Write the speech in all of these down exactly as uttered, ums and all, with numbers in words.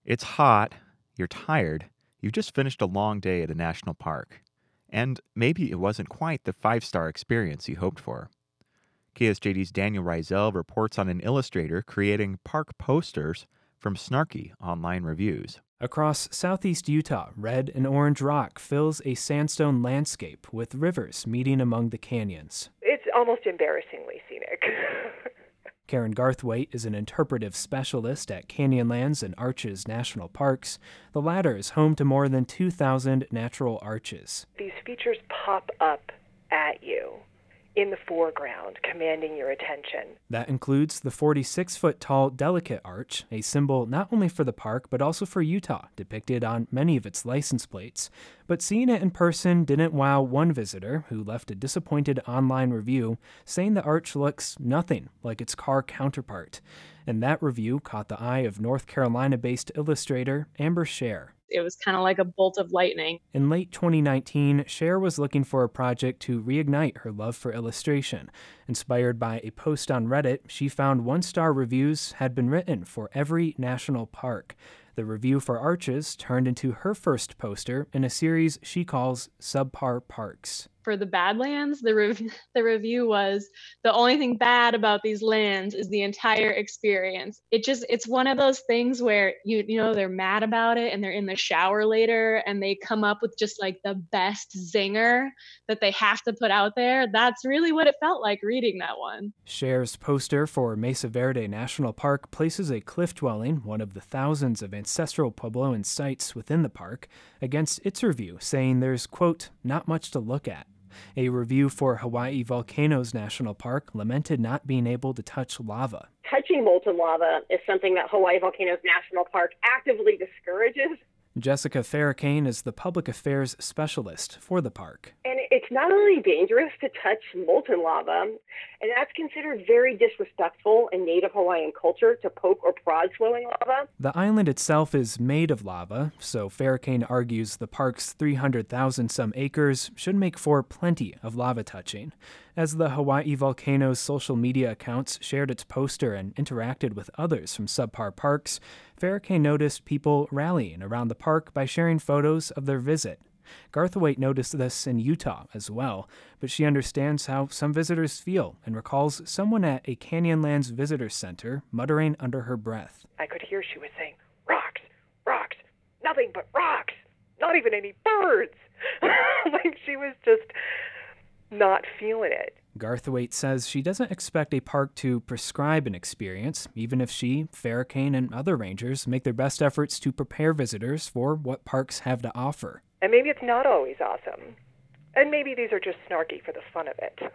It's hot, you're tired, you've just finished a long day at a national park. And maybe it wasn't quite the five star experience you hoped for. K S J D's Daniel Reisel reports on an illustrator creating park posters from snarky online reviews. Across southeast Utah, red and orange rock fills a sandstone landscape with rivers meeting among the canyons. It's almost embarrassingly scenic. Karen Garthwaite is an interpretive specialist at Canyonlands and Arches National Parks. The latter is home to more than two thousand natural arches. These features pop up at you in the foreground, commanding your attention. That includes the forty-six foot tall Delicate Arch, a symbol not only for the park but also for Utah, depicted on many of its license plates. But seeing it in person didn't wow one visitor, who left a disappointed online review saying the arch looks nothing like its car counterpart. And that review caught the eye of North Carolina-based illustrator Amber Scher. It was kind of like a bolt of lightning. In late twenty nineteen, Scher was looking for a project to reignite her love for illustration. Inspired by a post on Reddit, she found one-star reviews had been written for every national park. The review for Arches turned into her first poster in a series she calls Subpar Parks. For the Badlands, the, rev- the review was, the only thing bad about these lands is the entire experience. It just, it's one of those things where, you you know, they're mad about it and they're in the shower later and they come up with just like the best zinger that they have to put out there. That's really what it felt like reading that one. Scher's poster for Mesa Verde National Park places a cliff dwelling, one of the thousands of ancestral Puebloan sites within the park, against its review, saying there's, quote, not much to look at. A review for Hawaii Volcanoes National Park lamented not being able to touch lava. Touching molten lava is something that Hawaii Volcanoes National Park actively discourages. Jessica Farrakane is the public affairs specialist for the park. And it's not only dangerous to touch molten lava, and that's considered very disrespectful in native Hawaiian culture to poke or prod flowing lava. The island itself is made of lava, so Farrakane argues the park's three hundred thousand some acres should make for plenty of lava touching. As the Hawaii Volcanoes social media accounts shared its poster and interacted with others from Subpar Parks, Farrakane noticed people rallying around the park by sharing photos of their visit. Garthwaite noticed this in Utah as well, but she understands how some visitors feel and recalls someone at a Canyonlands Visitor Center muttering under her breath. I could hear she was saying, rocks, rocks, nothing but rocks, not even any birds. Like she was just not feeling it. Garthwaite says she doesn't expect a park to prescribe an experience, even if she, Farrakane, and other rangers make their best efforts to prepare visitors for what parks have to offer. And maybe it's not always awesome. And maybe these are just snarky for the fun of it.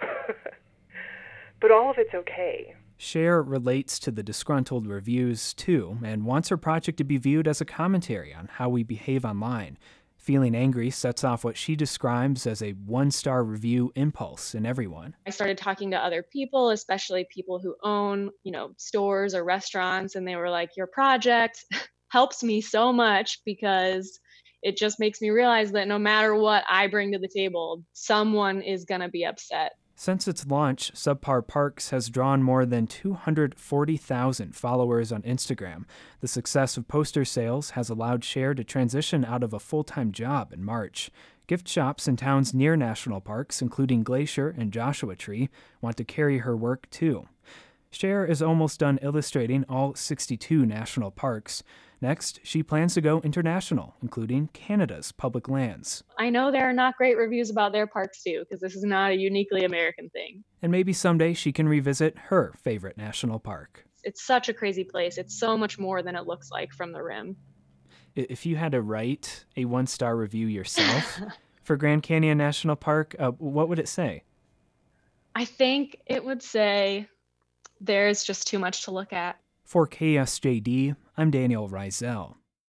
But all of it's okay. Scher relates to the disgruntled reviews, too, and wants her project to be viewed as a commentary on how we behave online. Feeling angry sets off what she describes as a one-star review impulse in everyone. I started talking to other people, especially people who own, you know, stores or restaurants, and they were like, your project helps me so much because it just makes me realize that no matter what I bring to the table, someone is going to be upset. Since its launch, Subpar Parks has drawn more than two hundred forty thousand followers on Instagram. The success of poster sales has allowed Scher to transition out of a full-time job in March. Gift shops in towns near national parks, including Glacier and Joshua Tree, want to carry her work too. Scher is almost done illustrating all sixty-two national parks. Next, she plans to go international, including Canada's public lands. I know there are not great reviews about their parks too, because this is not a uniquely American thing. And maybe someday she can revisit her favorite national park. It's such a crazy place. It's so much more than it looks like from the rim. If you had to write a one-star review yourself for Grand Canyon National Park, uh, what would it say? I think it would say, there's just too much to look at. For K S J D, I'm Daniel Reisel.